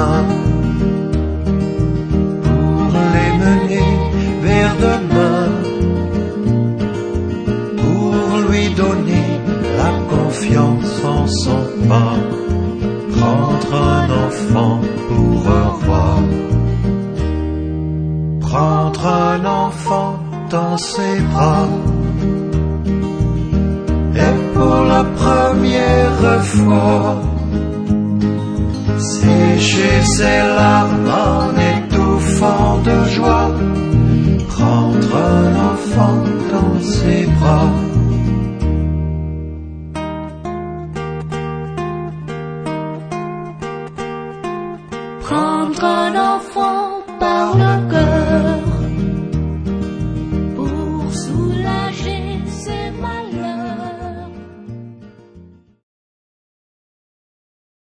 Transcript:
main pour les mener vers demain, pour lui donner la confiance en son pas, prendre un enfant pour un roi, prendre un enfant dans ses bras. Et pour la première fois, sécher ses larmes en étouffant de joie, prendre un enfant dans ses bras. Prendre un enfant